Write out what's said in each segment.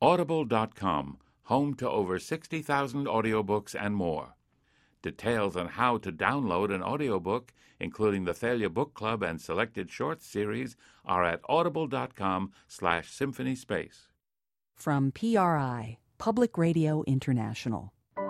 Audible.com, home to over 60,000 audiobooks and more. Details on how to download an audiobook, including the Thalia Book Club and selected short series, are at audible.com/symphonyspace. From PRI, Public Radio International.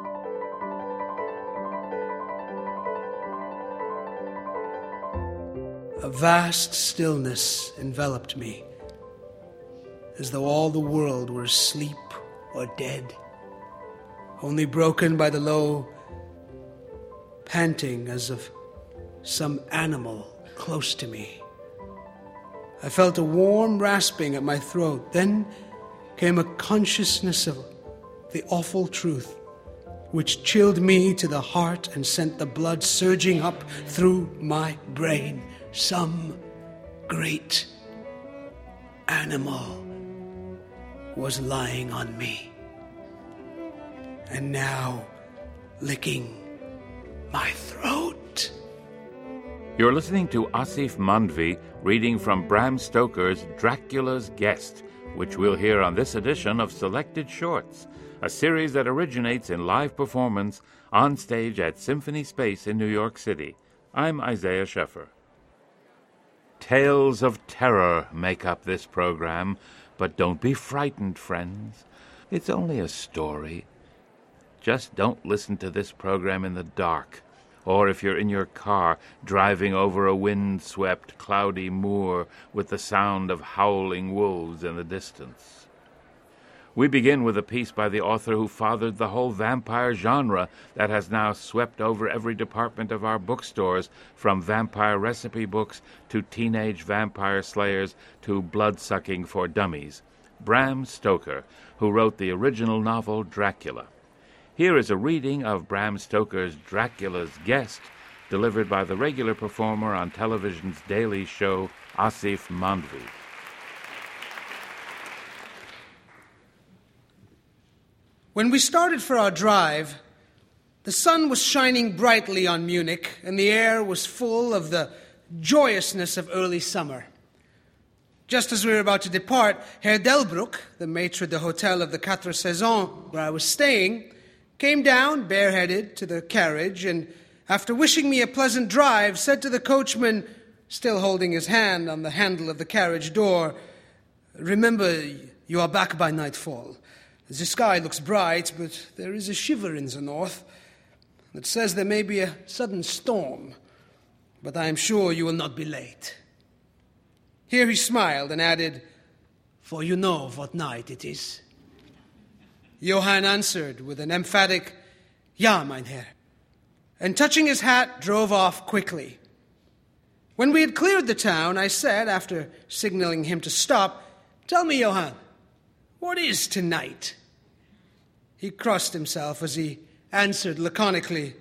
A vast stillness enveloped me, as though all the world were asleep or dead, only broken by the low panting as of some animal close to me. I felt a warm rasping at my throat. Then came a consciousness of the awful truth, which chilled me to the heart and sent the blood surging up through my brain. Some great animal was lying on me, and now licking my throat. You're listening to Asif Mandvi reading from Bram Stoker's Dracula's Guest, which we'll hear on this edition of Selected Shorts, a series that originates in live performance on stage at Symphony Space in New York City. I'm Isaiah Sheffer. Tales of terror make up this program, but don't be frightened, friends. It's only a story. Just don't listen to this program in the dark, or if you're in your car driving over a wind-swept, cloudy moor with the sound of howling wolves in the distance. We begin with a piece by the author who fathered the whole vampire genre that has now swept over every department of our bookstores, from vampire recipe books to teenage vampire slayers to blood-sucking for dummies. Bram Stoker, who wrote the original novel Dracula. Here is a reading of Bram Stoker's Dracula's Guest, delivered by the regular performer on television's daily show, Asif Mandvi. When we started for our drive, the sun was shining brightly on Munich, and the air was full of the joyousness of early summer. Just as we were about to depart, Herr Delbruck, the maitre d'hotel of the Quatre Saisons, where I was staying, came down bareheaded to the carriage, and after wishing me a pleasant drive, said to the coachman, still holding his hand on the handle of the carriage door, "Remember, you are back by nightfall. The sky looks bright, but there is a shiver in the north that says there may be a sudden storm, but I am sure you will not be late." Here he smiled and added, "For you know what night it is." Johann answered with an emphatic, "Ja, mein Herr," and touching his hat, drove off quickly. When we had cleared the town, I said, after signaling him to stop, "Tell me, Johann, what is tonight?" He crossed himself as he answered laconically,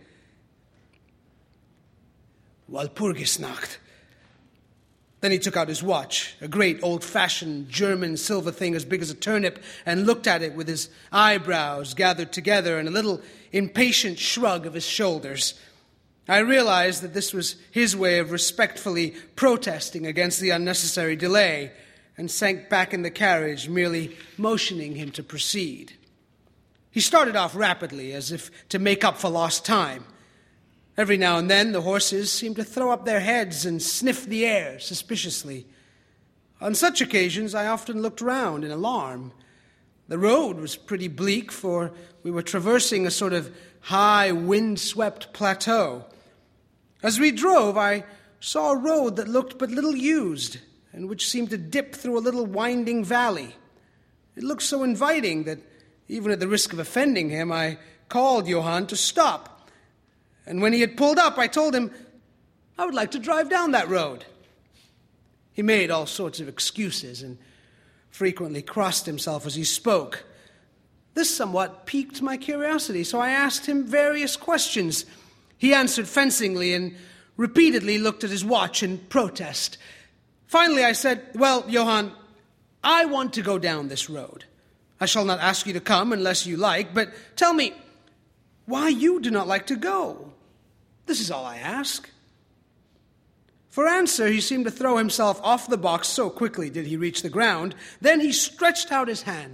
"Walpurgisnacht." Then he took out his watch, a great old-fashioned German silver thing as big as a turnip, and looked at it with his eyebrows gathered together and a little impatient shrug of his shoulders. I realized that this was his way of respectfully protesting against the unnecessary delay, and sank back in the carriage, merely motioning him to proceed. He started off rapidly, as if to make up for lost time. Every now and then the horses seemed to throw up their heads and sniff the air suspiciously. On such occasions I often looked round in alarm. The road was pretty bleak, for we were traversing a sort of high, wind-swept plateau. As we drove, I saw a road that looked but little used, and which seemed to dip through a little winding valley. It looked so inviting that, even at the risk of offending him, I called Johann to stop. And when he had pulled up, I told him I would like to drive down that road. He made all sorts of excuses and frequently crossed himself as he spoke. This somewhat piqued my curiosity, so I asked him various questions. He answered fencingly and repeatedly looked at his watch in protest. Finally, I said, "Well, Johann, I want to go down this road. I shall not ask you to come unless you like, but tell me why you do not like to go. This is all I ask." For answer, he seemed to throw himself off the box, so quickly did he reach the ground. Then he stretched out his hands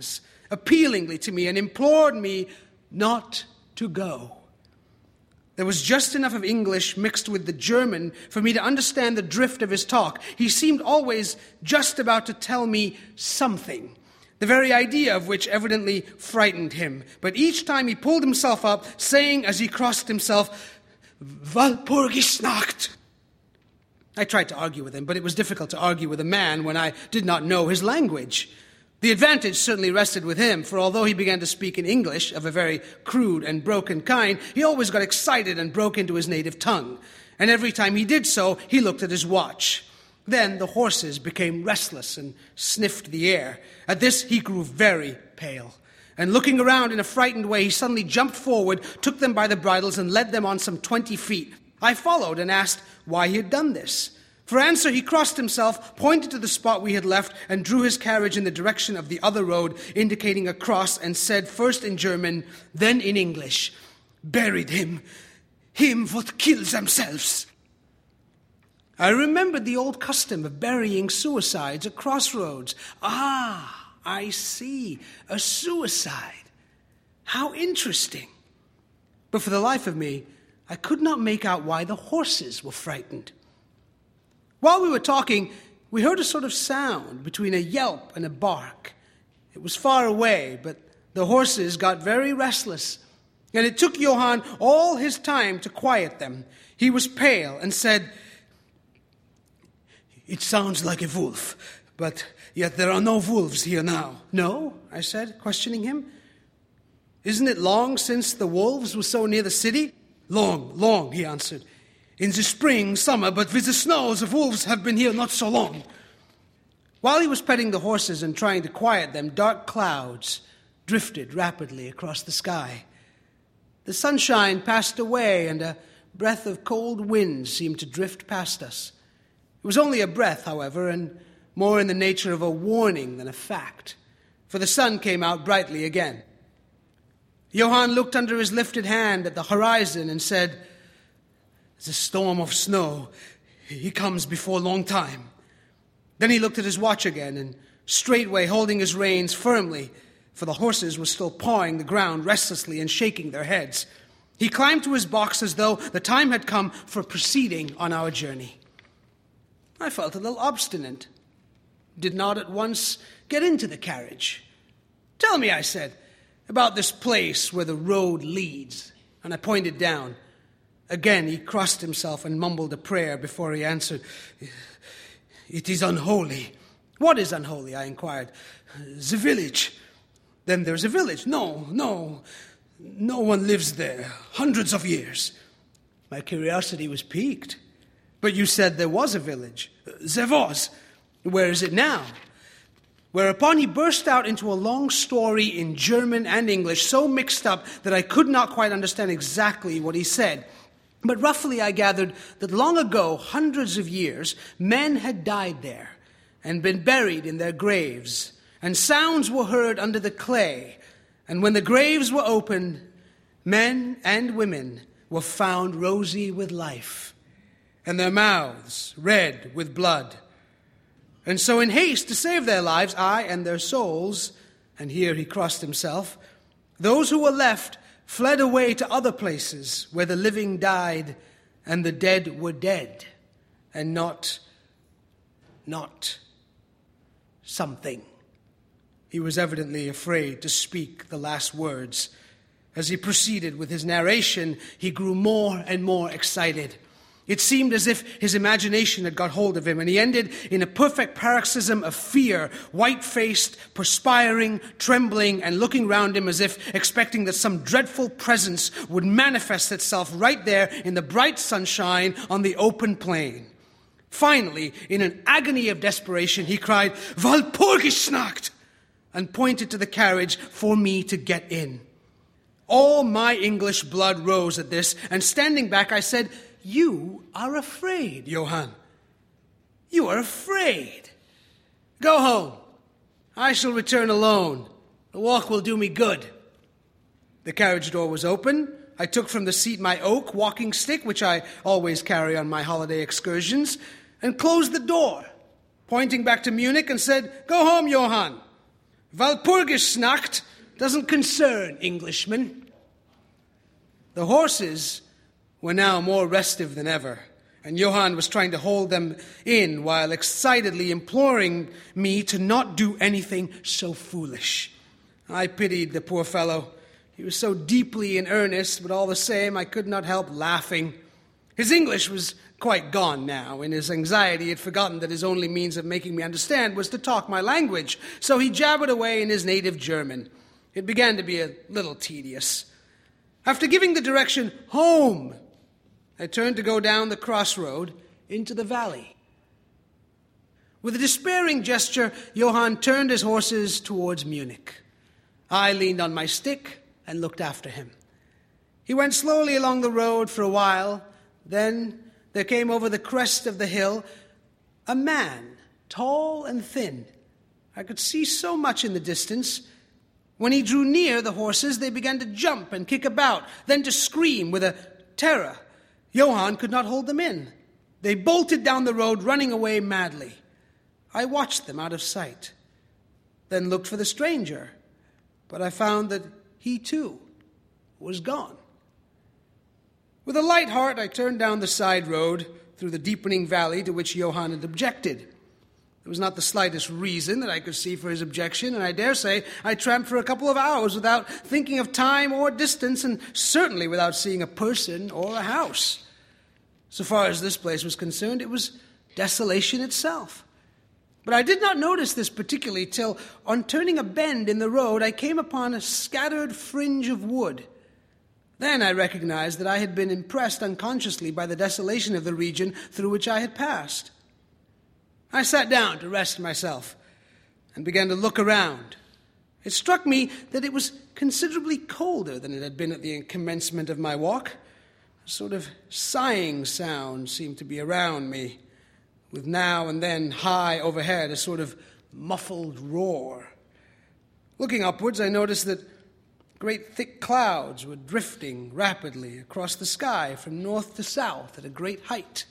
appealingly to me and implored me not to go. There was just enough of English mixed with the German for me to understand the drift of his talk. He seemed always just about to tell me something, the very idea of which evidently frightened him. But each time he pulled himself up, saying as he crossed himself, Walpurgisnacht. I tried to argue with him, but it was difficult to argue with a man when I did not know his language. The advantage certainly rested with him, for although he began to speak in English of a very crude and broken kind, he always got excited and broke into his native tongue. And every time he did so, he looked at his watch. Then the horses became restless and sniffed the air. At this, he grew very pale. And looking around in a frightened way, he suddenly jumped forward, took them by the bridles, and led them on some 20 feet. I followed and asked why he had done this. For answer, he crossed himself, pointed to the spot we had left, and drew his carriage in the direction of the other road, indicating a cross, and said first in German, then in English, "Buried him what kill themselves." I remembered the old custom of burying suicides at crossroads. Ah, I see, a suicide. How interesting. But for the life of me, I could not make out why the horses were frightened. While we were talking, we heard a sort of sound between a yelp and a bark. It was far away, but the horses got very restless, and it took Johann all his time to quiet them. He was pale and said, "It sounds like a wolf, but yet there are no wolves here now." "No?" I said, questioning him. "Isn't it long since the wolves were so near the city?" Long, he answered. "In the spring, summer, but with the snow, the wolves have been here not so long." While he was petting the horses and trying to quiet them, dark clouds drifted rapidly across the sky. The sunshine passed away, and a breath of cold wind seemed to drift past us. It was only a breath, however, and more in the nature of a warning than a fact, for the sun came out brightly again. Johann looked under his lifted hand at the horizon and said, "The storm of snow, he comes before long time." Then he looked at his watch again, and straightway holding his reins firmly, for the horses were still pawing the ground restlessly and shaking their heads, he climbed to his box as though the time had come for proceeding on our journey. I felt a little obstinate, did not at once get into the carriage. "Tell me," I said, "about this place where the road leads," and I pointed down. Again he crossed himself and mumbled a prayer before he answered, "It is unholy." "What is unholy?" I inquired. "The village." "Then there's a village." No one lives there, hundreds of years." My curiosity was piqued. "But you said there was a village." "There was." "Where is it now?" Whereupon he burst out into a long story in German and English, so mixed up that I could not quite understand exactly what he said. But roughly I gathered that long ago, hundreds of years, men had died there and been buried in their graves, and sounds were heard under the clay, and when the graves were opened, men and women were found rosy with life, and their mouths red with blood. And so in haste to save their lives, I and their souls, and here he crossed himself, those who were left fled away to other places where the living died and the dead were dead, and not something. He was evidently afraid to speak the last words. As he proceeded with his narration, he grew more and more excited. It seemed as if his imagination had got hold of him, and he ended in a perfect paroxysm of fear, white-faced, perspiring, trembling, and looking round him as if expecting that some dreadful presence would manifest itself right there in the bright sunshine on the open plain. Finally, in an agony of desperation, he cried, "Walpurgisnacht!" and pointed to the carriage for me to get in. All my English blood rose at this, and standing back, I said, "You are afraid, Johann. You are afraid. Go home. I shall return alone. The walk will do me good." The carriage door was open. I took from the seat my oak walking stick, which I always carry on my holiday excursions, and closed the door, pointing back to Munich, and said, "Go home, Johann. Walpurgisnacht doesn't concern Englishmen. The horses were now more restive than ever, and Johann was trying to hold them in while excitedly imploring me to not do anything so foolish. I pitied the poor fellow. He was so deeply in earnest, but all the same I could not help laughing. His English was quite gone now. In his anxiety, he had forgotten that his only means of making me understand was to talk my language, so he jabbered away in his native German. It began to be a little tedious. After giving the direction, home, I turned to go down the crossroad into the valley. With a despairing gesture, Johann turned his horses towards Munich. I leaned on my stick and looked after him. He went slowly along the road for a while. Then there came over the crest of the hill a man, tall and thin. I could see so much in the distance. When he drew near the horses, they began to jump and kick about, then to scream with a terror. Johann could not hold them in. They bolted down the road, running away madly. I watched them out of sight, then looked for the stranger, but I found that he too was gone. With a light heart, I turned down the side road through the deepening valley to which Johann had objected. There was not the slightest reason that I could see for his objection, and I dare say I tramped for a couple of hours without thinking of time or distance, and certainly without seeing a person or a house. So far as this place was concerned, it was desolation itself. But I did not notice this particularly till, on turning a bend in the road, I came upon a scattered fringe of wood. Then I recognized that I had been impressed unconsciously by the desolation of the region through which I had passed. I sat down to rest myself and began to look around. It struck me that it was considerably colder than it had been at the commencement of my walk. A sort of sighing sound seemed to be around me, with now and then high overhead a sort of muffled roar. Looking upwards, I noticed that great thick clouds were drifting rapidly across the sky from north to south at a great height.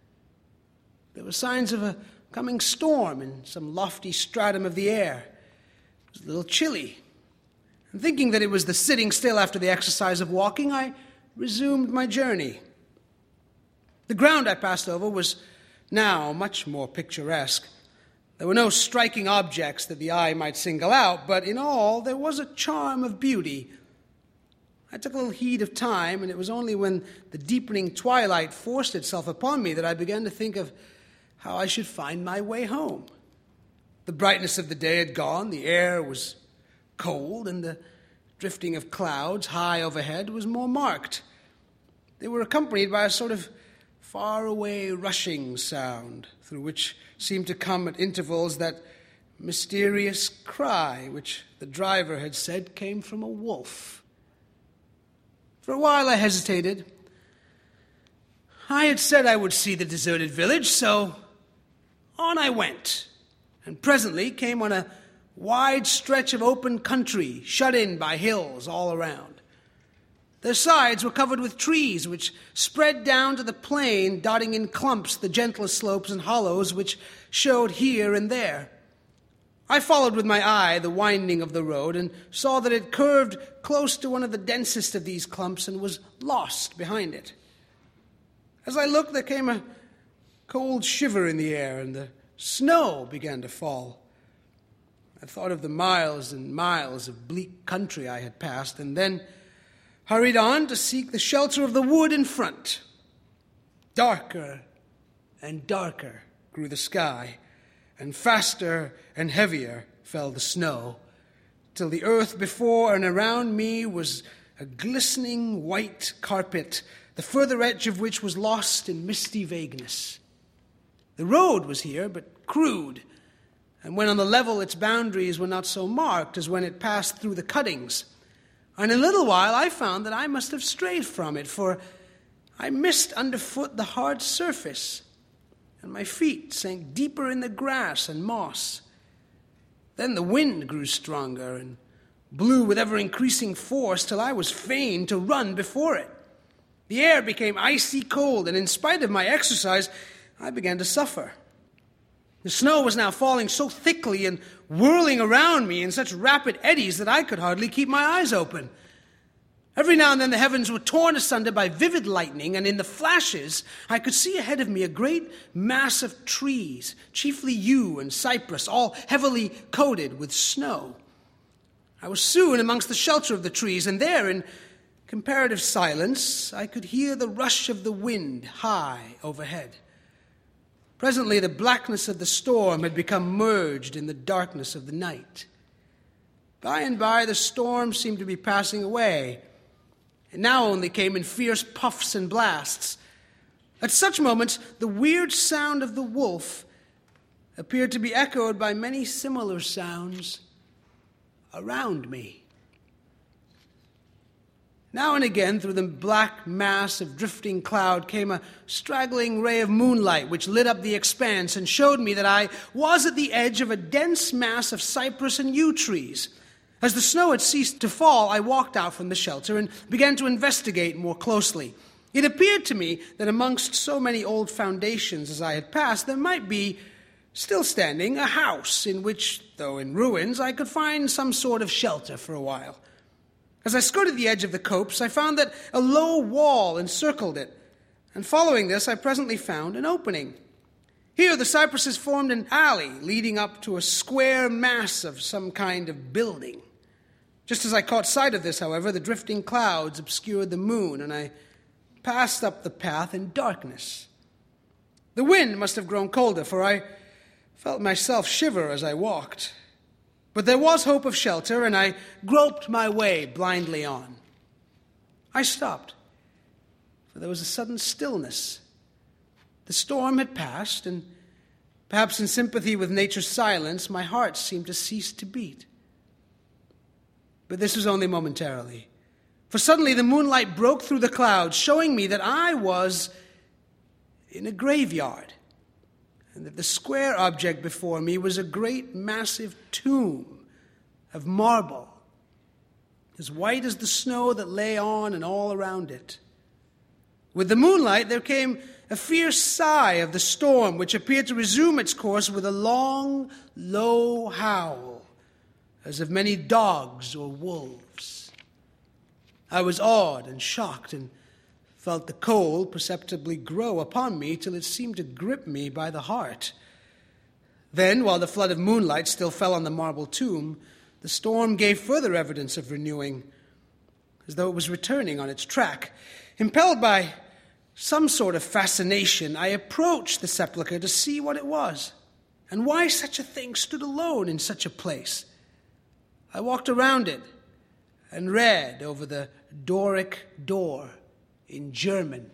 There were signs of a coming storm in some lofty stratum of the air. It was a little chilly. And thinking that it was the sitting still after the exercise of walking, I resumed my journey. The ground I passed over was now much more picturesque. There were no striking objects that the eye might single out, but in all there was a charm of beauty. I took a little heed of time, and it was only when the deepening twilight forced itself upon me that I began to think of how I should find my way home. The brightness of the day had gone, the air was cold, and the drifting of clouds high overhead was more marked. They were accompanied by a sort of far-away rushing sound, through which seemed to come at intervals that mysterious cry which the driver had said came from a wolf. For a while I hesitated. I had said I would see the deserted village, so on I went, and presently came on a wide stretch of open country, shut in by hills all around. Their sides were covered with trees, which spread down to the plain, dotting in clumps the gentler slopes and hollows which showed here and there. I followed with my eye the winding of the road, and saw that it curved close to one of the densest of these clumps and was lost behind it. As I looked, there came a cold shiver in the air, and the snow began to fall. I thought of the miles and miles of bleak country I had passed, and then hurried on to seek the shelter of the wood in front. Darker and darker grew the sky, and faster and heavier fell the snow, till the earth before and around me was a glistening white carpet, the further edge of which was lost in misty vagueness. The road was here, but crude, and when on the level its boundaries were not so marked as when it passed through the cuttings. And in a little while I found that I must have strayed from it, for I missed underfoot the hard surface, and my feet sank deeper in the grass and moss. Then the wind grew stronger and blew with ever-increasing force till I was fain to run before it. The air became icy cold, and in spite of my exercise, I began to suffer. The snow was now falling so thickly and whirling around me in such rapid eddies that I could hardly keep my eyes open. Every now and then the heavens were torn asunder by vivid lightning, and in the flashes I could see ahead of me a great mass of trees, chiefly yew and cypress, all heavily coated with snow. I was soon amongst the shelter of the trees, and there, in comparative silence, I could hear the rush of the wind high overhead. Presently, the blackness of the storm had become merged in the darkness of the night. By and by, the storm seemed to be passing away. It now only came in fierce puffs and blasts. At such moments, the weird sound of the wolf appeared to be echoed by many similar sounds around me. Now and again, through the black mass of drifting cloud came a straggling ray of moonlight which lit up the expanse and showed me that I was at the edge of a dense mass of cypress and yew trees. As the snow had ceased to fall, I walked out from the shelter and began to investigate more closely. It appeared to me that amongst so many old foundations as I had passed, there might be still standing a house in which, though in ruins, I could find some sort of shelter for a while. As I skirted the edge of the copse, I found that a low wall encircled it, and following this, I presently found an opening. Here, the cypresses formed an alley leading up to a square mass of some kind of building. Just as I caught sight of this, however, the drifting clouds obscured the moon, and I passed up the path in darkness. The wind must have grown colder, for I felt myself shiver as I walked. But there was hope of shelter, and I groped my way blindly on. I stopped, for there was a sudden stillness. The storm had passed, and perhaps in sympathy with nature's silence, my heart seemed to cease to beat. But this was only momentarily, for suddenly the moonlight broke through the clouds, showing me that I was in a graveyard, and that the square object before me was a great massive tomb of marble, as white as the snow that lay on and all around it. With the moonlight there came a fierce sigh of the storm, which appeared to resume its course with a long, low howl, as of many dogs or wolves. I was awed and shocked, and felt the cold perceptibly grow upon me till it seemed to grip me by the heart. Then, while the flood of moonlight still fell on the marble tomb, the storm gave further evidence of renewing, as though it was returning on its track. Impelled by some sort of fascination, I approached the sepulchre to see what it was, and why such a thing stood alone in such a place. I walked around it and read over the Doric door in German,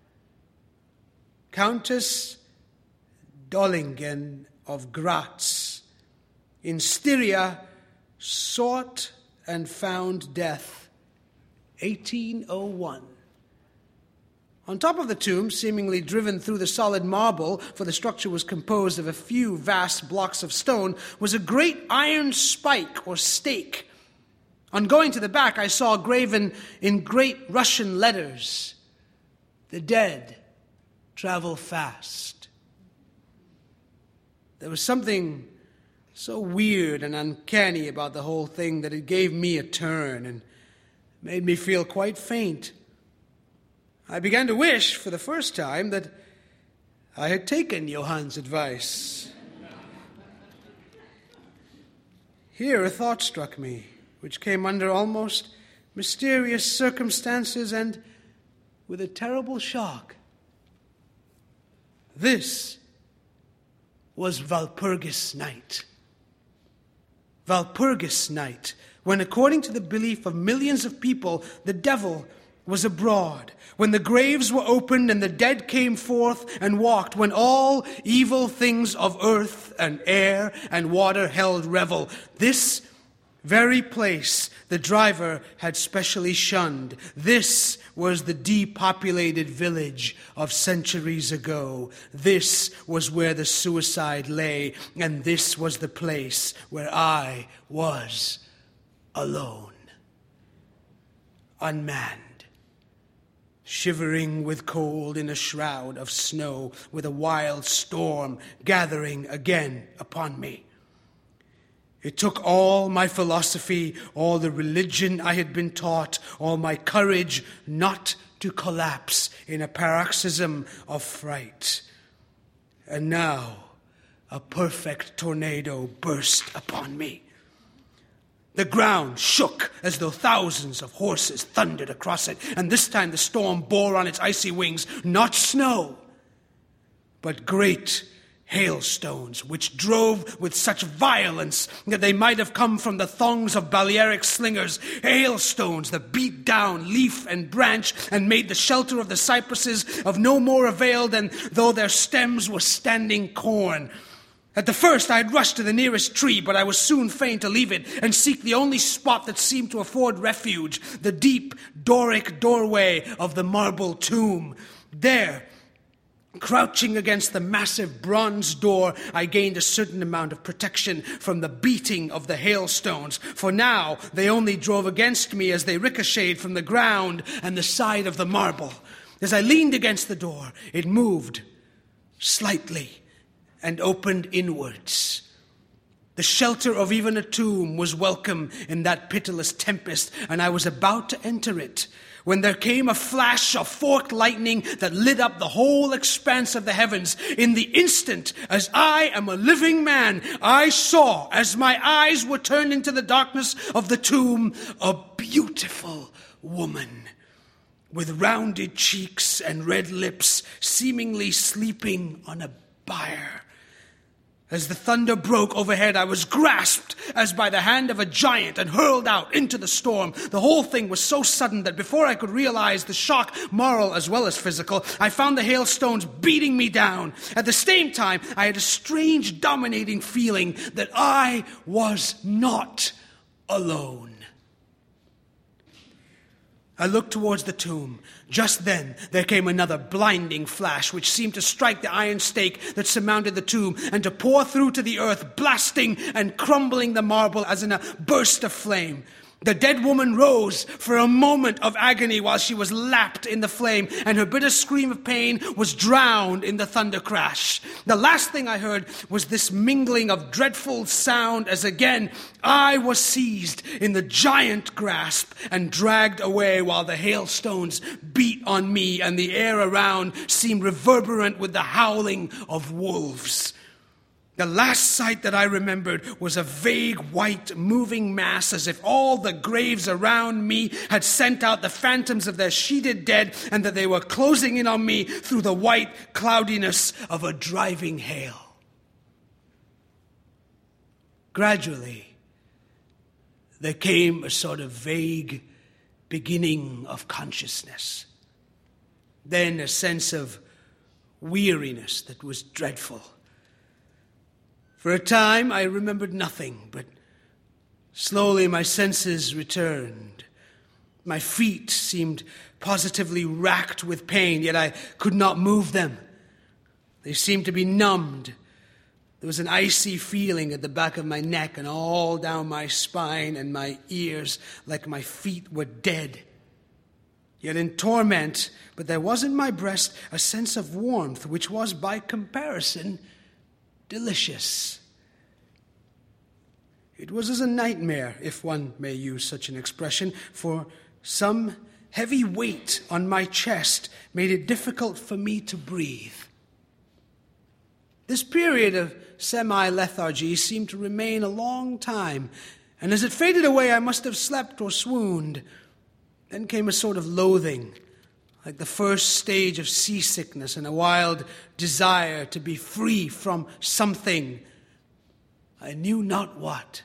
Countess Dollingen of Graz, in Styria, sought and found death, 1801. On top of the tomb, seemingly driven through the solid marble, for the structure was composed of a few vast blocks of stone, was a great iron spike or stake. On going to the back, I saw graven in great Russian letters, "The dead travel fast." There was something so weird and uncanny about the whole thing that it gave me a turn and made me feel quite faint. I began to wish, for the first time, that I had taken Johann's advice. Here a thought struck me, which came under almost mysterious circumstances and with a terrible shock. This was Walpurgis Night. Walpurgis Night, when, according to the belief of millions of people, the devil was abroad, when the graves were opened and the dead came forth and walked, when all evil things of earth and air and water held revel. This very place the driver had specially shunned. This was the depopulated village of centuries ago. This was where the suicide lay, and this was the place where I was alone, unmanned, shivering with cold in a shroud of snow, with a wild storm gathering again upon me. It took all my philosophy, all the religion I had been taught, all my courage not to collapse in a paroxysm of fright. And now a perfect tornado burst upon me. The ground shook as though thousands of horses thundered across it, and this time the storm bore on its icy wings not snow, but great hailstones, which drove with such violence that they might have come from the thongs of Balearic slingers, hailstones that beat down leaf and branch and made the shelter of the cypresses of no more avail than though their stems were standing corn. At the first I had rushed to the nearest tree, but I was soon fain to leave it and seek the only spot that seemed to afford refuge, the deep Doric doorway of the marble tomb. There, crouching against the massive bronze door, I gained a certain amount of protection from the beating of the hailstones, for now they only drove against me as they ricocheted from the ground and the side of the marble. As I leaned against the door, it moved slightly and opened inwards. The shelter of even a tomb was welcome in that pitiless tempest, and I was about to enter it when there came a flash of forked lightning that lit up the whole expanse of the heavens. In the instant, as I am a living man, I saw, as my eyes were turned into the darkness of the tomb, a beautiful woman with rounded cheeks and red lips, seemingly sleeping on a bier. As the thunder broke overhead, I was grasped as by the hand of a giant and hurled out into the storm. The whole thing was so sudden that before I could realize the shock, moral as well as physical, I found the hailstones beating me down. At the same time, I had a strange dominating feeling that I was not alone. I looked towards the tomb. Just then, there came another blinding flash, which seemed to strike the iron stake that surmounted the tomb and to pour through to the earth, blasting and crumbling the marble as in a burst of flame. The dead woman rose for a moment of agony while she was lapped in the flame, and her bitter scream of pain was drowned in the thunder crash. The last thing I heard was this mingling of dreadful sound as again I was seized in the giant grasp and dragged away while the hailstones beat on me and the air around seemed reverberant with the howling of wolves. The last sight that I remembered was a vague white moving mass, as if all the graves around me had sent out the phantoms of their sheeted dead and that they were closing in on me through the white cloudiness of a driving hail. Gradually, there came a sort of vague beginning of consciousness. Then a sense of weariness that was dreadful. For a time, I remembered nothing, but slowly my senses returned. My feet seemed positively racked with pain, yet I could not move them. They seemed to be numbed. There was an icy feeling at the back of my neck and all down my spine and my ears, like my feet were dead. Yet in torment, but there was in my breast a sense of warmth, which was, by comparison, delicious. It was as a nightmare, if one may use such an expression, for some heavy weight on my chest made it difficult for me to breathe. This period of semi-lethargy seemed to remain a long time, and as it faded away, I must have slept or swooned. Then came a sort of loathing, like the first stage of seasickness and a wild desire to be free from something, I knew not what.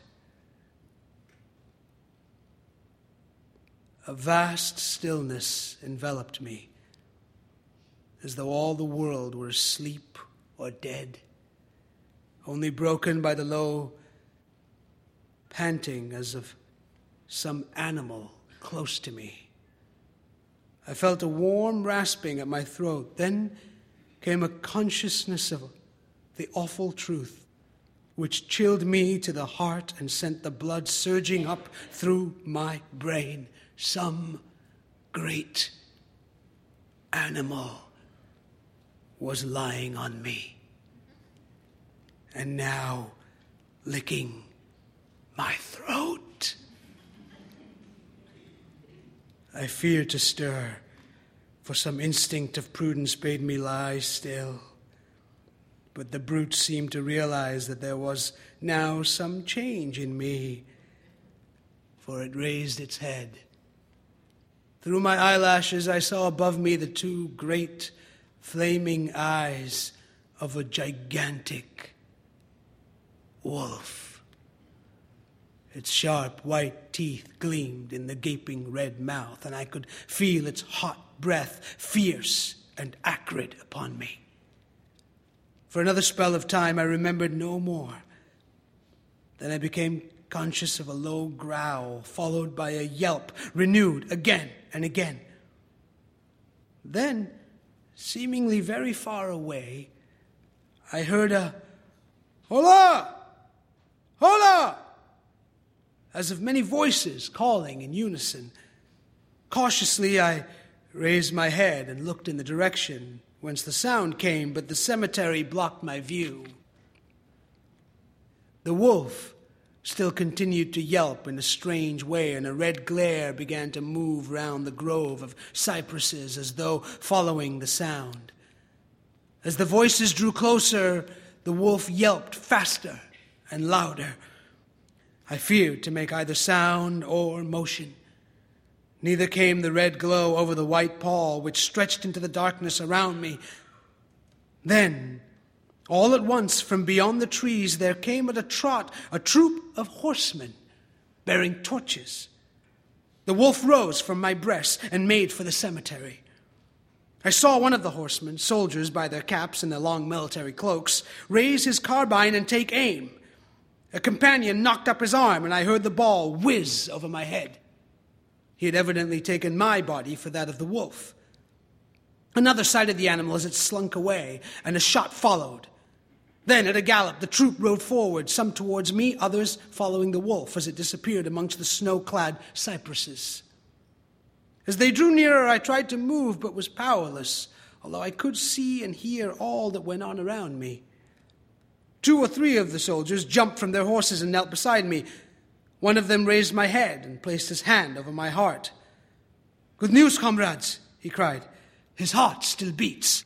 A vast stillness enveloped me, as though all the world were asleep or dead, only broken by the low panting as of some animal close to me. I felt a warm rasping at my throat. Then came a consciousness of the awful truth, which chilled me to the heart and sent the blood surging up through my brain. Some great animal was lying on me, and now licking my throat. I feared to stir, for some instinct of prudence bade me lie still. But the brute seemed to realize that there was now some change in me, for it raised its head. Through my eyelashes I saw above me the two great flaming eyes of a gigantic wolf. Its sharp white teeth gleamed in the gaping red mouth, and I could feel its hot breath, fierce and acrid, upon me. For another spell of time I remembered no more. Then I became conscious of a low growl, followed by a yelp, renewed again and again. Then, seemingly very far away, I heard a "Hola! Hola!" as of many voices calling in unison. Cautiously I raised my head and looked in the direction whence the sound came, but the cemetery blocked my view. The wolf still continued to yelp in a strange way, and a red glare began to move round the grove of cypresses as though following the sound. As the voices drew closer, the wolf yelped faster and louder. I feared to make either sound or motion. Neither came the red glow over the white pall which stretched into the darkness around me. Then, all at once, from beyond the trees, there came at a trot a troop of horsemen bearing torches. The wolf rose from my breast and made for the cemetery. I saw one of the horsemen, soldiers by their caps and their long military cloaks, raise his carbine and take aim. A companion knocked up his arm, and I heard the ball whiz over my head. He had evidently taken my body for that of the wolf. Another sighted the animal as it slunk away, and a shot followed. Then, at a gallop, the troop rode forward, some towards me, others following the wolf as it disappeared amongst the snow-clad cypresses. As they drew nearer, I tried to move, but was powerless, although I could see and hear all that went on around me. 2 or 3 of the soldiers jumped from their horses and knelt beside me. One of them raised my head and placed his hand over my heart. "Good news, comrades," he cried. "His heart still beats."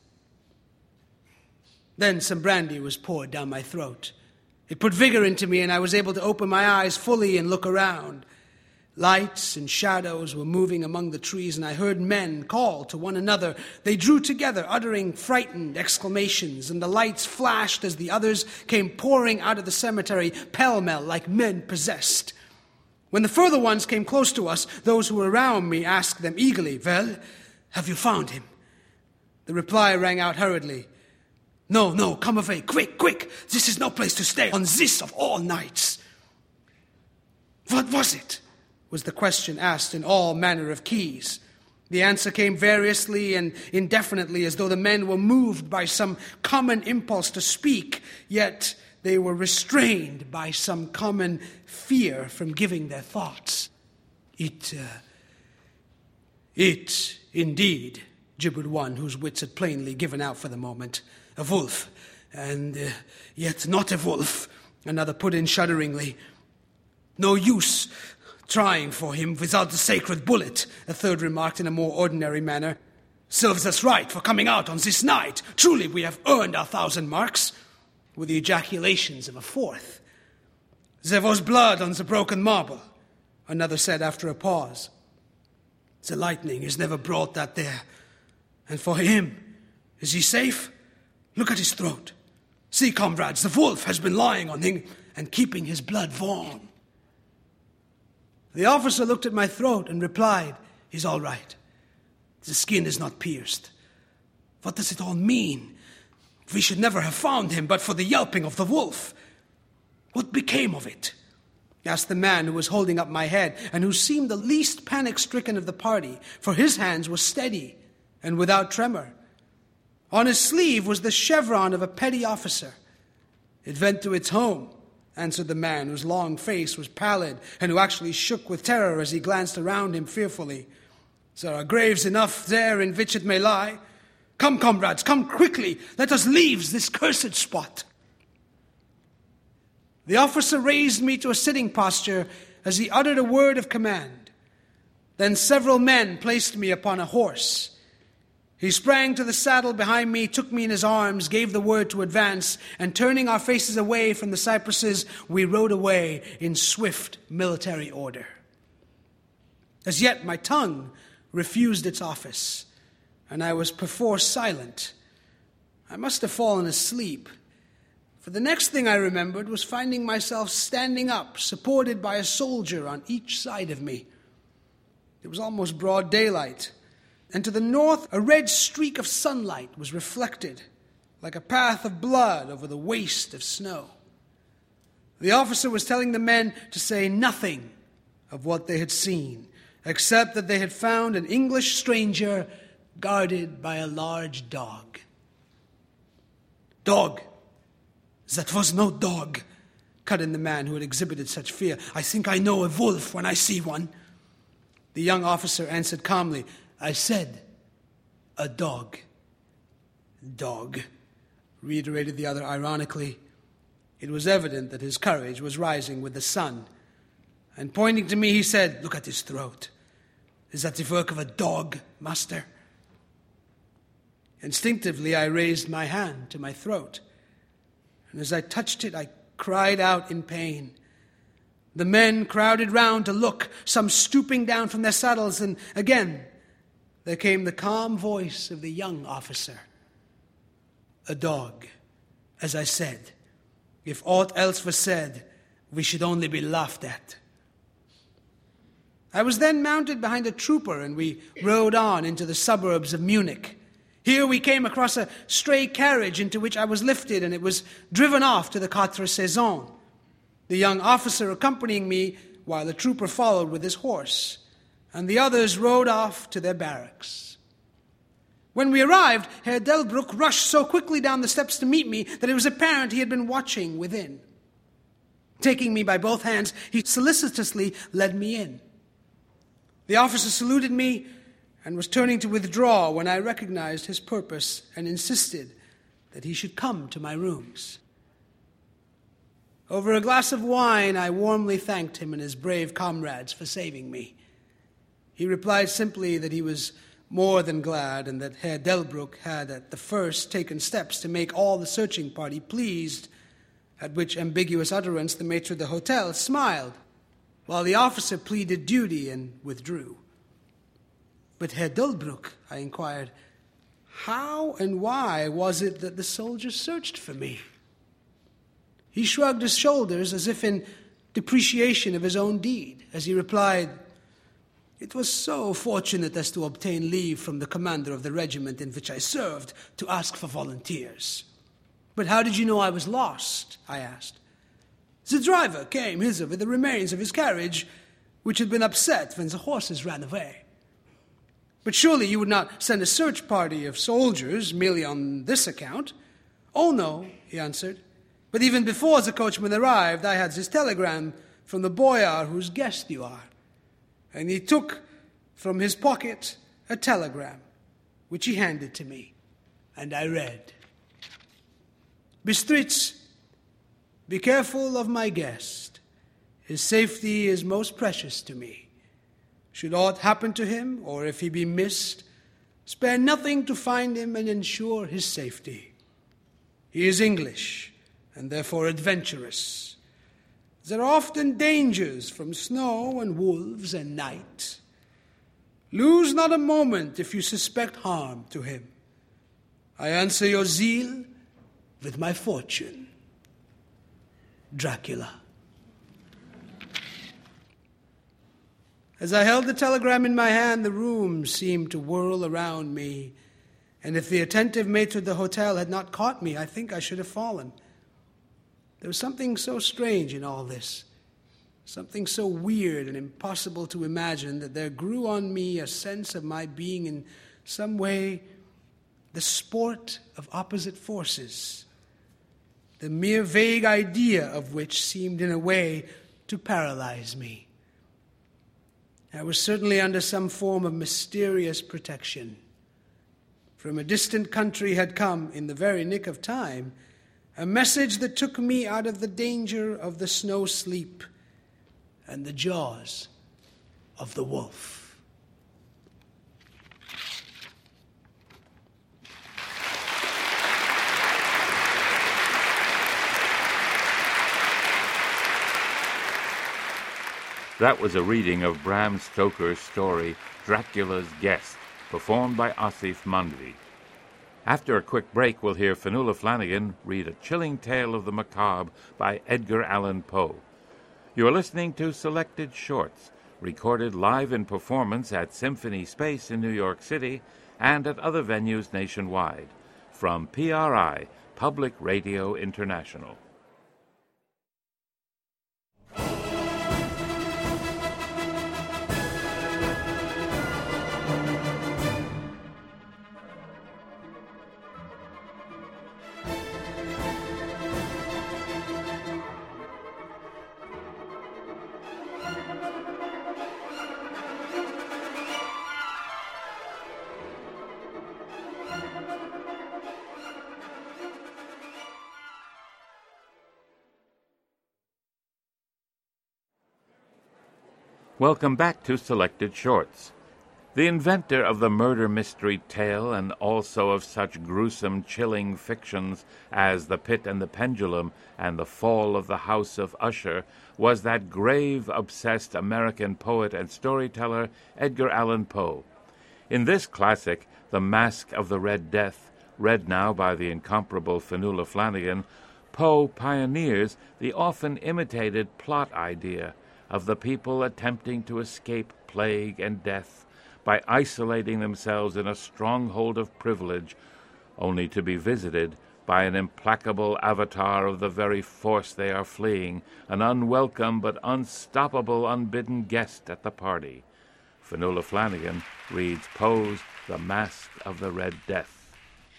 Then some brandy was poured down my throat. It put vigor into me, and I was able to open my eyes fully and look around. Lights and shadows were moving among the trees, and I heard men call to one another. They drew together, uttering frightened exclamations, and the lights flashed as the others came pouring out of the cemetery, pell-mell, like men possessed. When the further ones came close to us, those who were around me asked them eagerly, "Well, have you found him?" The reply rang out hurriedly, No, come away, quick, this is no place to stay on this of all nights." "What was it?" was the question asked in all manner of keys. The answer came variously and indefinitely, as though the men were moved by some common impulse to speak, yet they were restrained by some common fear from giving their thoughts. It indeed, gibbered one whose wits had plainly given out for the moment. "A wolf, and yet not a wolf," another put in shudderingly. "No use trying for him without the sacred bullet," a third remarked in a more ordinary manner. "Serves us right for coming out on this night. Truly we have earned our 1,000 marks," were the ejaculations of a fourth. "There was blood on the broken marble," another said after a pause. "The lightning has never brought that there. And for him, is he safe? Look at his throat. See, comrades, the wolf has been lying on him and keeping his blood warm." The officer looked at my throat and replied, "He's all right. The skin is not pierced. What does it all mean? We should never have found him but for the yelping of the wolf. What became of it?" asked the man who was holding up my head and who seemed the least panic-stricken of the party, for his hands were steady and without tremor. On his sleeve was the chevron of a petty officer. "It went to its home," answered the man, whose long face was pallid and who actually shook with terror as he glanced around him fearfully. There are graves enough there in which it may lie. Come, comrades, come quickly. Let us leave this cursed spot. The officer raised me to a sitting posture as he uttered a word of command. Then several men placed me upon a horse. He sprang to the saddle behind me, took me in his arms, gave the word to advance, and turning our faces away from the cypresses, we rode away in swift military order. As yet my tongue refused its office, and I was perforce silent. I must have fallen asleep, for the next thing I remembered was finding myself standing up, supported by a soldier on each side of me. It was almost broad daylight, and to the north a red streak of sunlight was reflected, like a path of blood over the waste of snow. The officer was telling the men to say nothing of what they had seen, except that they had found an English stranger guarded by a large dog. "Dog! That was no dog," cut in the man who had exhibited such fear. "I think I know a wolf when I see one." The young officer answered calmly, "I said a dog." "Dog," reiterated the other ironically. It was evident that his courage was rising with the sun. And pointing to me, he said, "Look at his throat. Is that the work of a dog, master?" Instinctively, I raised my hand to my throat. And as I touched it, I cried out in pain. The men crowded round to look, some stooping down from their saddles, and again there came the calm voice of the young officer. "A dog, as I said. If aught else was said, we should only be laughed at." I was then mounted behind a trooper, and we rode on into the suburbs of Munich. Here we came across a stray carriage into which I was lifted, and it was driven off to the Quatre Saisons, the young officer accompanying me while the trooper followed with his horse, and the others rode off to their barracks. When we arrived, Herr Delbruck rushed so quickly down the steps to meet me that it was apparent he had been watching within. Taking me by both hands, he solicitously led me in. The officer saluted me and was turning to withdraw when I recognized his purpose and insisted that he should come to my rooms. Over a glass of wine, I warmly thanked him and his brave comrades for saving me. He replied simply that he was more than glad, and that Herr Delbruck had at the first taken steps to make all the searching party pleased, at which ambiguous utterance the maitre d'hotel smiled, while the officer pleaded duty and withdrew. "But Herr Delbruck," I inquired, "how and why was it that the soldiers searched for me?" He shrugged his shoulders as if in depreciation of his own deed, as he replied, "It was so fortunate as to obtain leave from the commander of the regiment in which I served to ask for volunteers." "But how did you know I was lost?" I asked. "The driver came hither with the remains of his carriage, which had been upset when the horses ran away." "But surely you would not send a search party of soldiers merely on this account?" "Oh, no," he answered. "But even before the coachman arrived, I had this telegram from the boyar whose guest you are." And he took from his pocket a telegram, which he handed to me, and I read, "Bistritz, be careful of my guest. His safety is most precious to me. Should aught happen to him, or if he be missed, spare nothing to find him and ensure his safety. He is English, and therefore adventurous. There are often dangers from snow and wolves and night. Lose not a moment if you suspect harm to him. I answer your zeal with my fortune. Dracula." As I held the telegram in my hand, the room seemed to whirl around me, and if the attentive maitre d'hotel had not caught me, I think I should have fallen. There was something so strange in all this, something so weird and impossible to imagine, that there grew on me a sense of my being in some way the sport of opposite forces, the mere vague idea of which seemed in a way to paralyze me. I was certainly under some form of mysterious protection. From a distant country had come, in the very nick of time, a message that took me out of the danger of the snow sleep and the jaws of the wolf. That was a reading of Bram Stoker's story, Dracula's Guest, performed by Asif Mandvi. After a quick break, we'll hear Fionnuala Flanagan read A Chilling Tale of the Macabre by Edgar Allan Poe. You are listening to Selected Shorts, recorded live in performance at Symphony Space in New York City and at other venues nationwide, from PRI, Public Radio International. Welcome back to Selected Shorts. The inventor of the murder mystery tale and also of such gruesome, chilling fictions as The Pit and the Pendulum and The Fall of the House of Usher was that grave, obsessed American poet and storyteller Edgar Allan Poe. In this classic, The Masque of the Red Death, read now by the incomparable Fionnuala Flanagan, Poe pioneers the often imitated plot idea of the people attempting to escape plague and death by isolating themselves in a stronghold of privilege, only to be visited by an implacable avatar of the very force they are fleeing, an unwelcome but unstoppable unbidden guest at the party. Fionnuala Flanagan reads Poe's The Masque of the Red Death.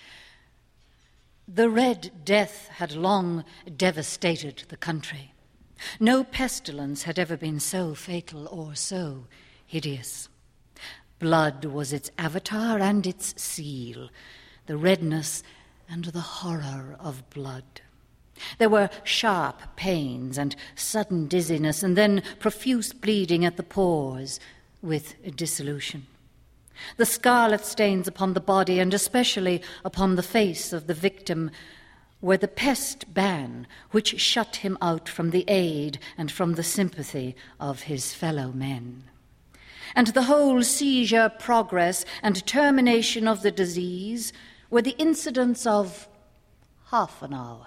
The Red Death had long devastated the country. No pestilence had ever been so fatal or so hideous. Blood was its avatar and its seal, the redness and the horror of blood. There were sharp pains and sudden dizziness, and then profuse bleeding at the pores, with dissolution. The scarlet stains upon the body, and especially upon the face of the victim, were the pest ban which shut him out from the aid and from the sympathy of his fellow men. And the whole seizure, progress, and termination of the disease were the incidents of half an hour.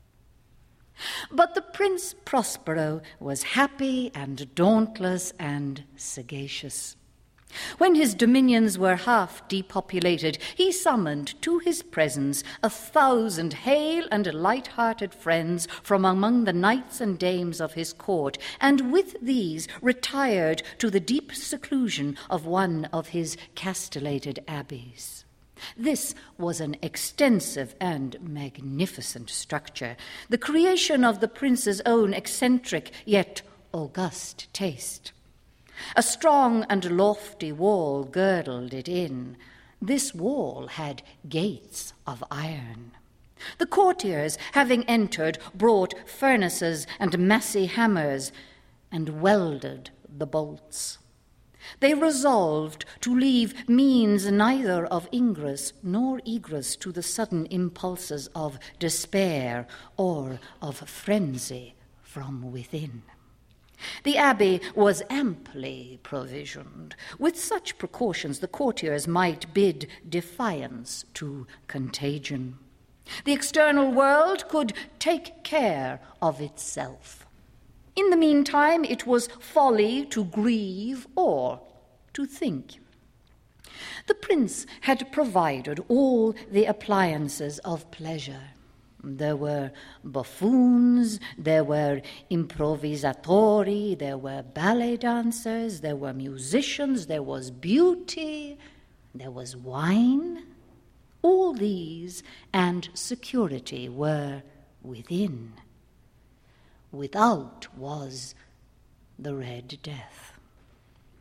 But the Prince Prospero was happy and dauntless and sagacious. When his dominions were half depopulated, he summoned to his presence 1,000 hale and light-hearted friends from among the knights and dames of his court, and with these retired to the deep seclusion of one of his castellated abbeys. This was an extensive and magnificent structure, the creation of the prince's own eccentric yet august taste. A strong and lofty wall girdled it in. This wall had gates of iron. The courtiers, having entered, brought furnaces and massy hammers and welded the bolts. They resolved to leave means neither of ingress nor egress to the sudden impulses of despair or of frenzy from within. The abbey was amply provisioned. With such precautions, the courtiers might bid defiance to contagion. The external world could take care of itself. In the meantime, it was folly to grieve or to think. The prince had provided all the appliances of pleasure. There were buffoons, there were improvisatori, there were ballet dancers, there were musicians, there was beauty, there was wine. All these and security were within. Without was the Red Death.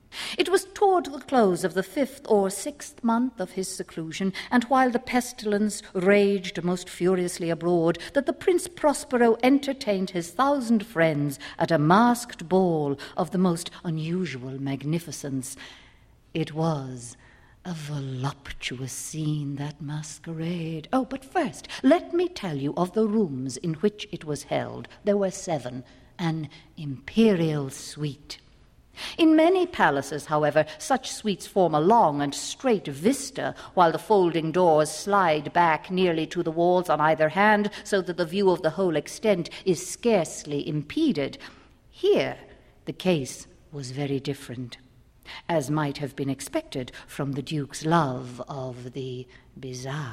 It was toward the close of the 5th or 6th month of his seclusion, and while the pestilence raged most furiously abroad, that the Prince Prospero entertained his 1,000 friends at a masked ball of the most unusual magnificence. It was a voluptuous scene, that masquerade. Oh, but first, let me tell you of the rooms in which it was held. There were 7, an imperial suite. In many palaces, however, such suites form a long and straight vista, while the folding doors slide back nearly to the walls on either hand, so that the view of the whole extent is scarcely impeded. Here the case was very different, as might have been expected from the Duke's love of the bizarre.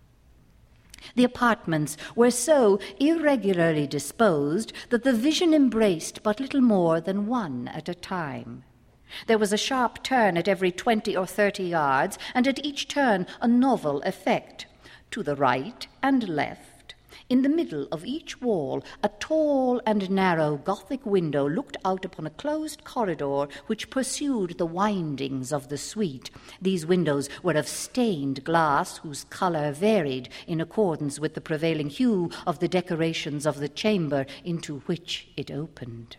The apartments were so irregularly disposed that the vision embraced but little more than one at a time. There was a sharp turn at every 20 or 30 yards, and at each turn a novel effect. To the right and left, in the middle of each wall, a tall and narrow Gothic window looked out upon a closed corridor which pursued the windings of the suite. These windows were of stained glass, whose colour varied in accordance with the prevailing hue of the decorations of the chamber into which it opened.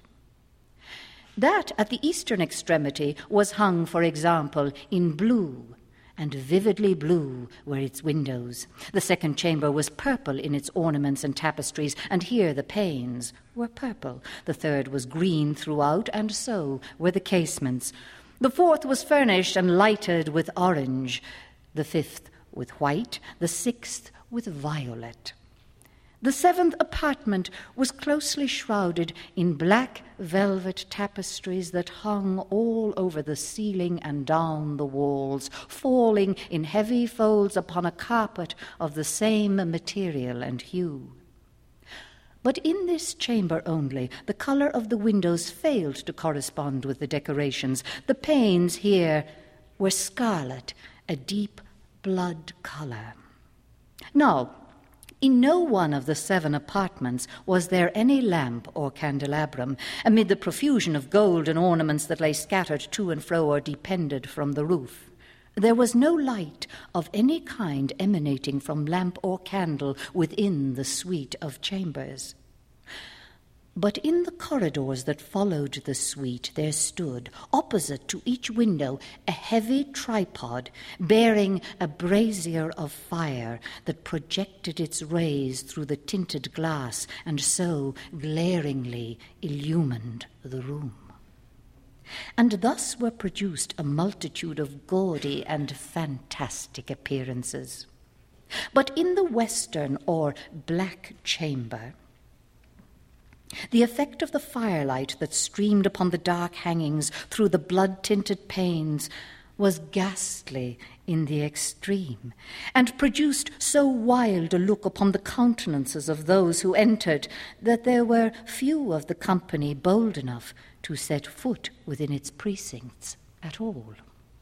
That at the eastern extremity was hung, for example, in blue, and vividly blue were its windows. The second chamber was purple in its ornaments and tapestries, and here the panes were purple. The third was green throughout, and so were the casements. The fourth was furnished and lighted with orange, the 5th with white, the 6th with violet. The 7th apartment was closely shrouded in black velvet tapestries that hung all over the ceiling and down the walls, falling in heavy folds upon a carpet of the same material and hue. But in this chamber only, the colour of the windows failed to correspond with the decorations. The panes here were scarlet, a deep blood colour. Now, in no one of the 7 apartments was there any lamp or candelabrum, amid the profusion of golden ornaments that lay scattered to and fro or depended from the roof. There was no light of any kind emanating from lamp or candle within the suite of chambers. But in the corridors that followed the suite there stood, opposite to each window, a heavy tripod bearing a brazier of fire that projected its rays through the tinted glass and so glaringly illumined the room. And thus were produced a multitude of gaudy and fantastic appearances. But in the western or black chamber, the effect of the firelight that streamed upon the dark hangings through the blood-tinted panes was ghastly in the extreme, and produced so wild a look upon the countenances of those who entered that there were few of the company bold enough to set foot within its precincts at all.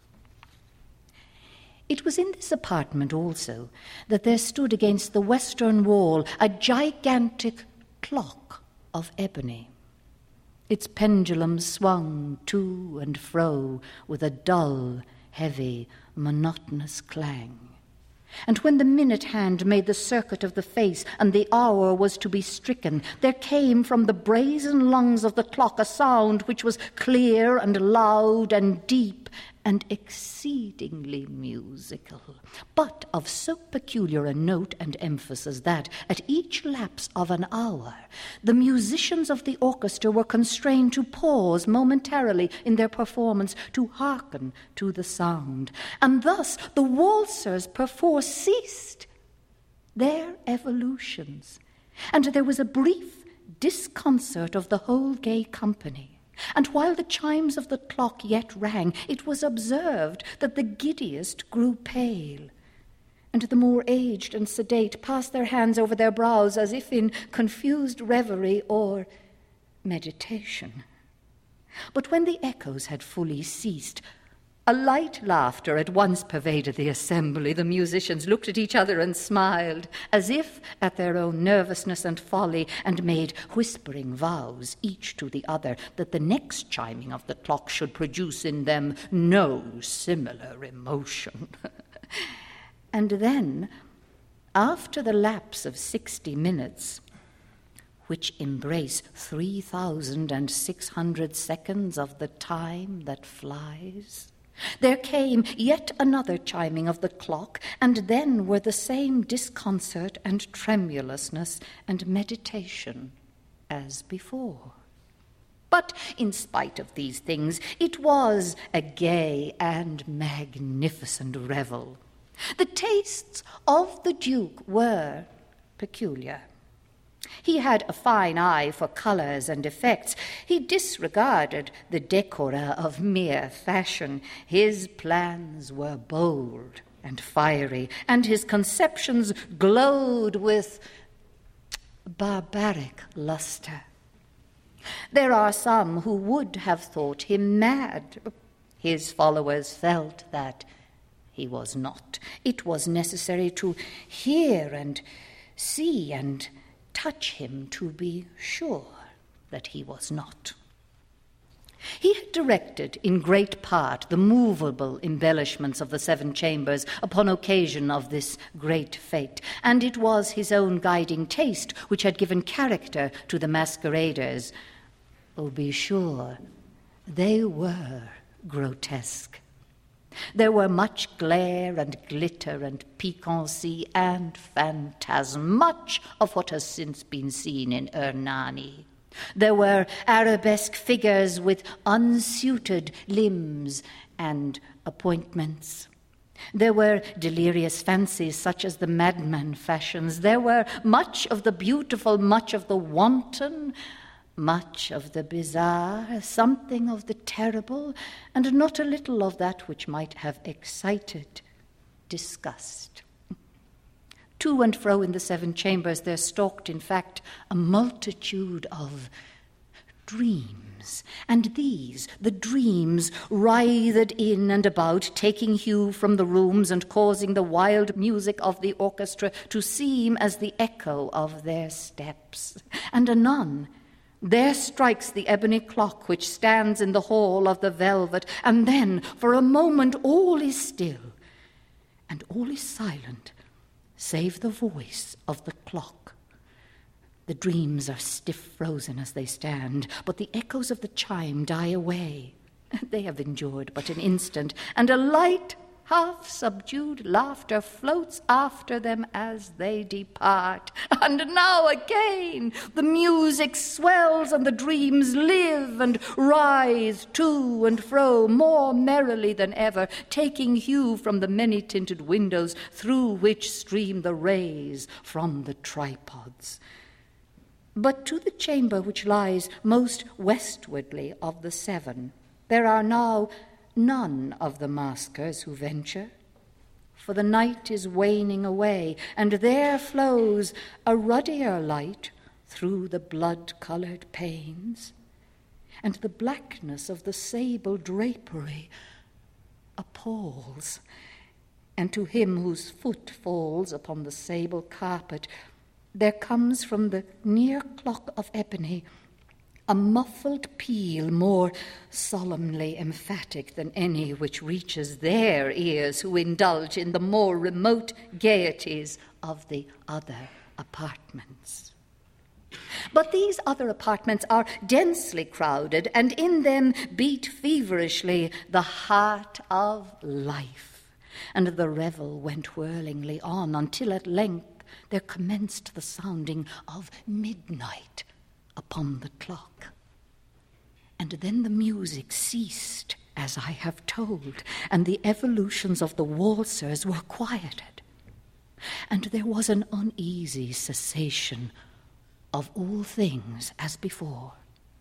It was in this apartment also that there stood against the western wall a gigantic clock of ebony. Its pendulum swung to and fro with a dull, heavy, monotonous clang. And when the minute hand made the circuit of the face and the hour was to be stricken, there came from the brazen lungs of the clock a sound which was clear and loud and deep and exceedingly musical, but of so peculiar a note and emphasis that, at each lapse of an hour, the musicians of the orchestra were constrained to pause momentarily in their performance to hearken to the sound, and thus the waltzers perforce ceased their evolutions, and there was a brief disconcert of the whole gay company. And while the chimes of the clock yet rang, it was observed that the giddiest grew pale, and the more aged and sedate passed their hands over their brows as if in confused reverie or meditation. But when the echoes had fully ceased, A light laughter at once pervaded the assembly. The musicians looked at each other and smiled, as if at their own nervousness and folly, and made whispering vows, each to the other, that the next chiming of the clock should produce in them no similar emotion. And then, after the lapse of 60 minutes, which embrace 3,600 seconds of the time that flies, there came yet another chiming of the clock, and then were the same disconcert and tremulousness and meditation as before. But in spite of these things, it was a gay and magnificent revel. The tastes of the Duke were peculiar. He had a fine eye for colours and effects. He disregarded the decora of mere fashion. His plans were bold and fiery, and his conceptions glowed with barbaric lustre. There are some who would have thought him mad. His followers felt that he was not. It was necessary to hear and see and touch him to be sure that he was not. He had directed in great part the movable embellishments of the 7 chambers upon occasion of this great fete, and it was his own guiding taste which had given character to the masqueraders. Oh, be sure, they were grotesque. There were much glare and glitter and piquancy and phantasm, much of what has since been seen in Ernani. There were arabesque figures with unsuited limbs and appointments. There were delirious fancies such as the madman fashions. There were much of the beautiful, much of the wanton, much of the bizarre, something of the terrible, and not a little of that which might have excited disgust. To and fro in the 7 chambers there stalked, in fact, a multitude of dreams, and these, the dreams, writhed in and about, taking hue from the rooms and causing the wild music of the orchestra to seem as the echo of their steps. And anon, there strikes the ebony clock which stands in the hall of the velvet, and then, for a moment, all is still, and all is silent, save the voice of the clock. The dreams are stiff frozen as they stand, but the echoes of the chime die away. They have endured but an instant, and a light, half-subdued laughter floats after them as they depart. And now again the music swells, and the dreams live and rise to and fro more merrily than ever, taking hue from the many-tinted windows through which stream the rays from the tripods. But to the chamber which lies most westwardly of the 7, there are now none of the maskers who venture, for the night is waning away, and there flows a ruddier light through the blood-coloured panes, and the blackness of the sable drapery appalls, and to him whose foot falls upon the sable carpet there comes from the near clock of ebony a muffled peal more solemnly emphatic than any which reaches their ears who indulge in the more remote gaieties of the other apartments. But these other apartments are densely crowded, and in them beat feverishly the heart of life, and the revel went whirlingly on until at length there commenced the sounding of midnight upon the clock. And then the music ceased, as I have told, and the evolutions of the waltzers were quieted, and there was an uneasy cessation of all things as before.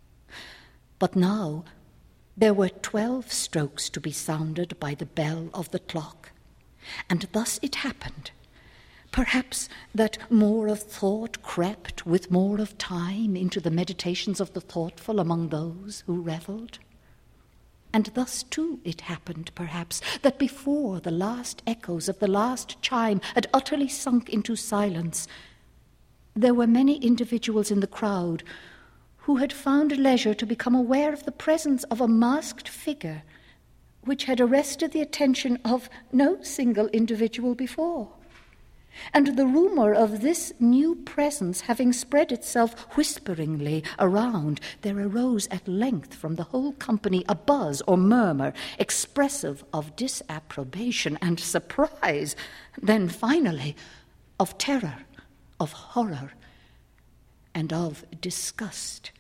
But now there were 12 strokes to be sounded by the bell of the clock, and thus it happened, perhaps, that more of thought crept with more of time into the meditations of the thoughtful among those who revelled. And thus, too, it happened, perhaps, that before the last echoes of the last chime had utterly sunk into silence, there were many individuals in the crowd who had found leisure to become aware of the presence of a masked figure which had arrested the attention of no single individual before. And the rumour of this new presence having spread itself whisperingly around, there arose at length from the whole company a buzz or murmur expressive of disapprobation and surprise, then finally of terror, of horror, and of disgust.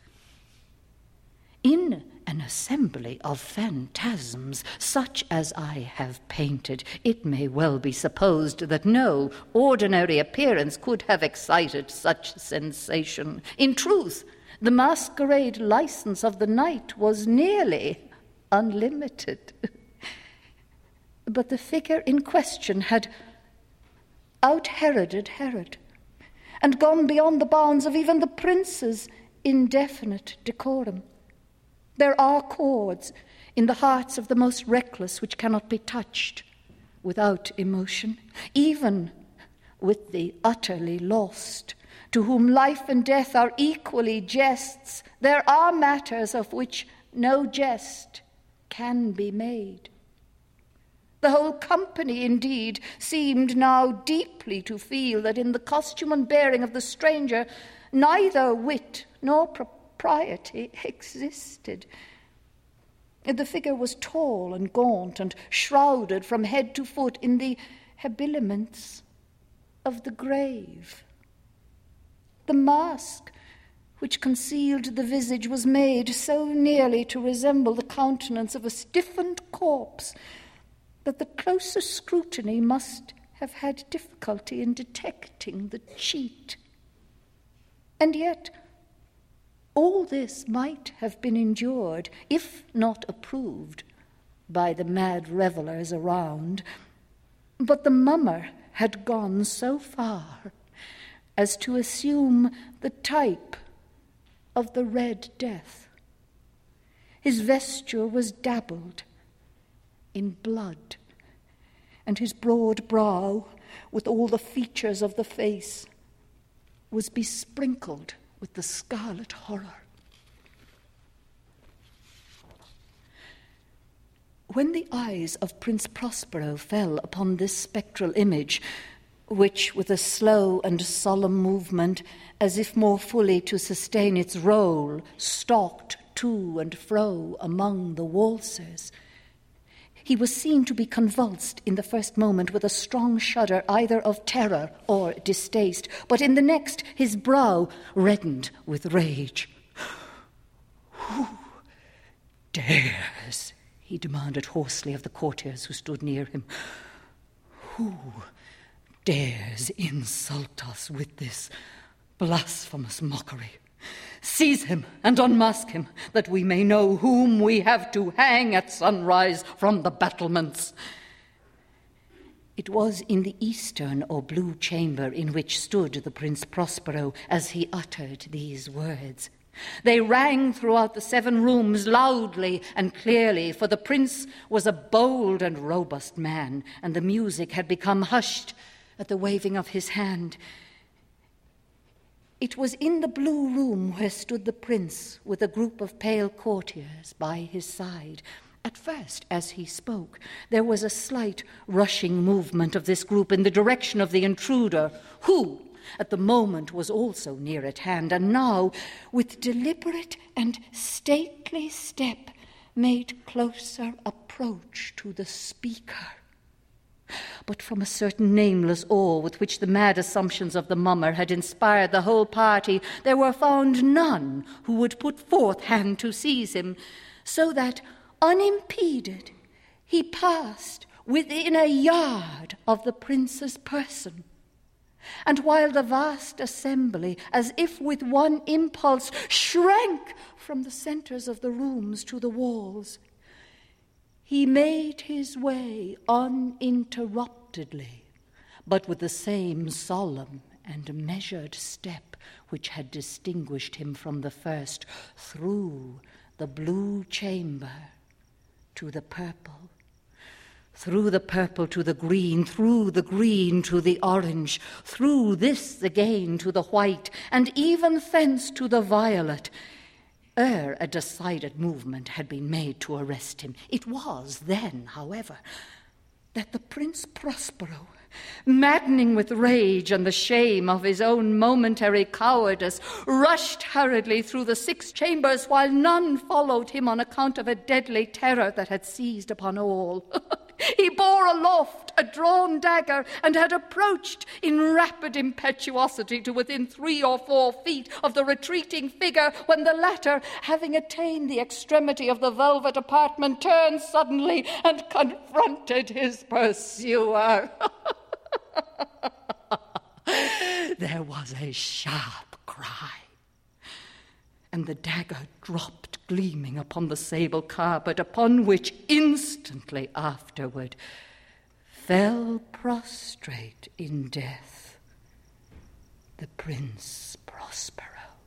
In an assembly of phantasms such as I have painted, it may well be supposed that no ordinary appearance could have excited such sensation. In truth, the masquerade license of the night was nearly unlimited. But the figure in question had out-Heroded Herod, and gone beyond the bounds of even the prince's indefinite decorum. There are chords in the hearts of the most reckless which cannot be touched without emotion, even with the utterly lost, to whom life and death are equally jests. There are matters of which no jest can be made. The whole company, indeed, seemed now deeply to feel that in the costume and bearing of the stranger neither wit nor propriety existed. The figure was tall and gaunt and shrouded from head to foot in the habiliments of the grave. The mask which concealed the visage was made so nearly to resemble the countenance of a stiffened corpse that the closest scrutiny must have had difficulty in detecting the cheat. And yet, all this might have been endured, if not approved, by the mad revellers around, but the mummer had gone so far as to assume the type of the Red Death. His vesture was dabbled in blood, and his broad brow, with all the features of the face, was besprinkled with the scarlet horror. When the eyes of Prince Prospero fell upon this spectral image, which, with a slow and solemn movement, as if more fully to sustain its role, stalked to and fro among the waltzers, he was seen to be convulsed in the first moment with a strong shudder either of terror or distaste, but in the next his brow reddened with rage. "Who dares," he demanded hoarsely of the courtiers who stood near him, "who dares insult us with this blasphemous mockery? Seize him and unmask him, that we may know whom we have to hang at sunrise from the battlements." It was in the eastern or blue chamber in which stood the Prince Prospero as he uttered these words. They rang throughout the 7 rooms loudly and clearly, for the prince was a bold and robust man, and the music had become hushed at the waving of his hand. It was in the blue room where stood the prince with a group of pale courtiers by his side. At first, as he spoke, there was a slight rushing movement of this group in the direction of the intruder, who, at the moment, was also near at hand, and now, with deliberate and stately step, made closer approach to the speaker. But from a certain nameless awe with which the mad assumptions of the mummer had inspired the whole party, there were found none who would put forth hand to seize him, so that, unimpeded, he passed within a yard of the prince's person. And while the vast assembly, as if with one impulse, shrank from the centres of the rooms to the walls, he made his way uninterruptedly, but with the same solemn and measured step which had distinguished him from the first, through the blue chamber to the purple, through the purple to the green, through the green to the orange, through this again to the white, and even thence to the violet, ere a decided movement had been made to arrest him. It was then, however, that the Prince Prospero, maddening with rage and the shame of his own momentary cowardice, rushed hurriedly through the 6 chambers, while none followed him on account of a deadly terror that had seized upon all. He bore aloft a drawn dagger and had approached in rapid impetuosity to within 3 or 4 feet of the retreating figure, when the latter, having attained the extremity of the velvet apartment, turned suddenly and confronted his pursuer. There was a sharp cry, and the dagger dropped gleaming upon the sable carpet, upon which instantly afterward fell prostrate in death the Prince Prospero.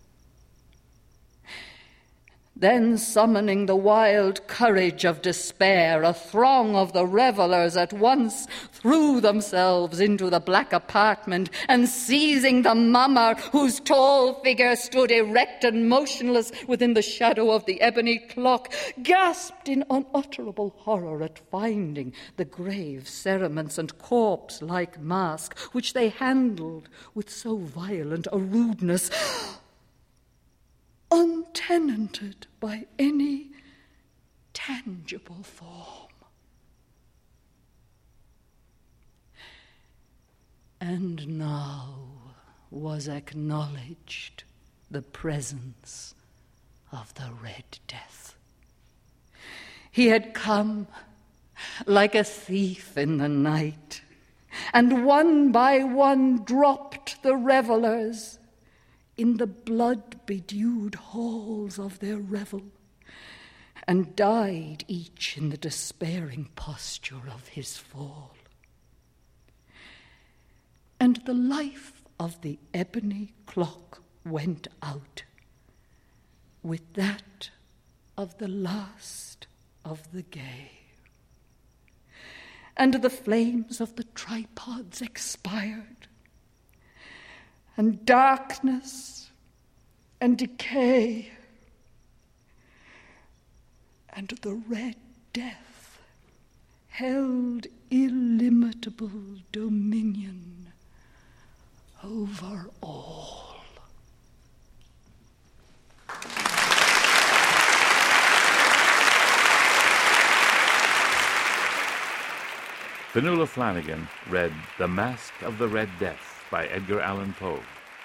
Then, summoning the wild courage of despair, a throng of the revellers at once threw themselves into the black apartment, and seizing the mummer, whose tall figure stood erect and motionless within the shadow of the ebony clock, gasped in unutterable horror at finding the grave cerements and corpse-like mask, which they handled with so violent a rudeness, untenanted by any tangible form. And now was acknowledged the presence of the Red Death. He had come like a thief in the night, and one by one dropped the revellers in the blood-bedewed halls of their revel, and died each in the despairing posture of his fall. And the life of the ebony clock went out with that of the last of the gay, and the flames of the tripods expired, and darkness and decay and the Red Death held illimitable dominion over all. Fionnuala Flanagan read The Mask of the Red Death by Edgar Allan Poe.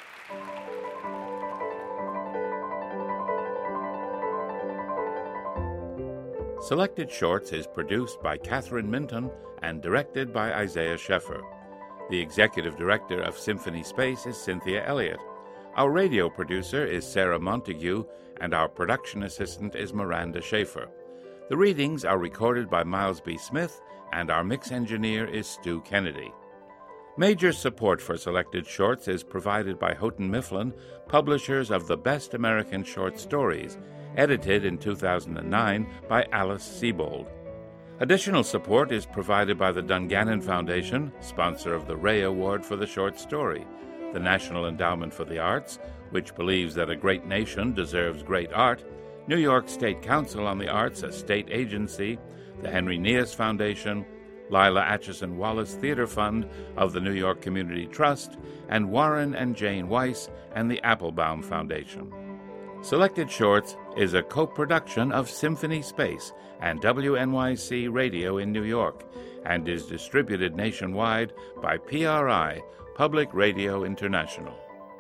Selected Shorts is produced by Catherine Minton and directed by Isaiah Sheffer. The executive director of Symphony Space is Cynthia Elliott. Our radio producer is Sarah Montague, and our production assistant is Miranda Schaefer. The readings are recorded by Miles B. Smith, and our mix engineer is Stu Kennedy. Major support for Selected Shorts is provided by Houghton Mifflin, publishers of the Best American Short Stories, edited in 2009 by Alice Sebold. Additional support is provided by the Dungannon Foundation, sponsor of the Ray Award for the Short Story, the National Endowment for the Arts, which believes that a great nation deserves great art, New York State Council on the Arts, a state agency, the Henry Nias Foundation, Lila Atchison Wallace Theater Fund of the New York Community Trust, and Warren and Jane Weiss and the Applebaum Foundation. Selected Shorts is a co-production of Symphony Space and WNYC Radio in New York, and is distributed nationwide by PRI, Public Radio International.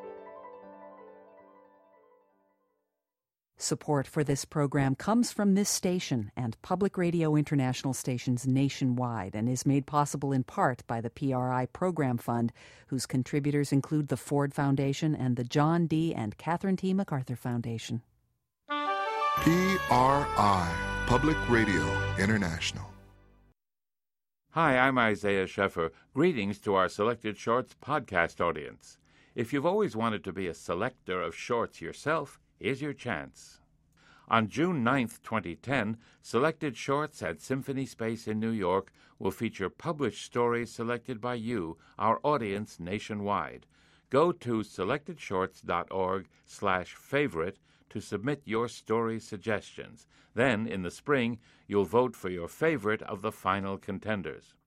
Support for this program comes from this station and Public Radio International stations nationwide, and is made possible in part by the PRI Program Fund, whose contributors include the Ford Foundation and the John D. and Catherine T. MacArthur Foundation. PRI, Public Radio International. Hi, I'm Isaiah Sheffer. Greetings to our Selected Shorts podcast audience. If you've always wanted to be a selector of shorts yourself, here's your chance. On June 9th, 2010, selected shorts at Symphony Space in New York will feature published stories selected by you, our audience nationwide. Go to selectedshorts.org/favorite to submit your story suggestions. Then, in the spring, you'll vote for your favorite of the final contenders.